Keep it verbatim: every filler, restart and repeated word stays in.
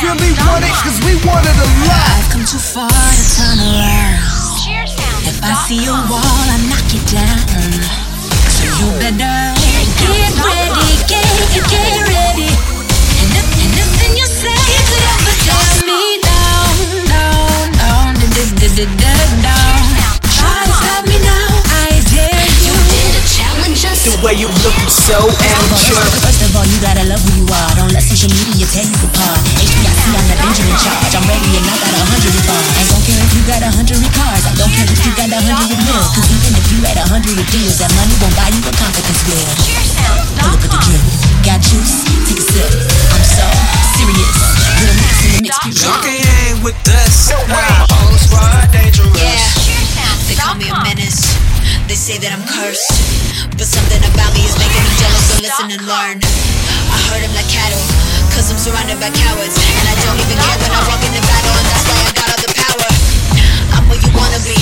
really want it, cause we want it a lot. I've come too far to turn around. If I see a wall, I knock it down. So you better get ready, get, get, get ready. And, if, and nothing you say could ever tear me down, down, down, down, down, down. Try to stop me now, I dare you. You did a challenge us. The way you look is so amateur. First of all, you gotta love who you are. Don't let social media tear you apart. H B I C, I'm the Benjamin charge. I'm ready and I got a hundred bars. I don't care if you got a hundred cars. I don't care if you got a hundred mil. Cause even if you had a hundred deals, that money won't buy you a confidence bill. Pull up at the drill. Got juice? Take a sip. I'm so serious. Little mix in the mix. Y'all can hang with us. Nah, whole squad dangerous. Yeah, they call me a menace. They say that I'm cursed, but something about me is making them jealous, so listen and learn. I hurt them like cattle, cause I'm surrounded by cowards. And I don't even care when I walk into battle, and that's why I got all the power. I'm where you wanna be,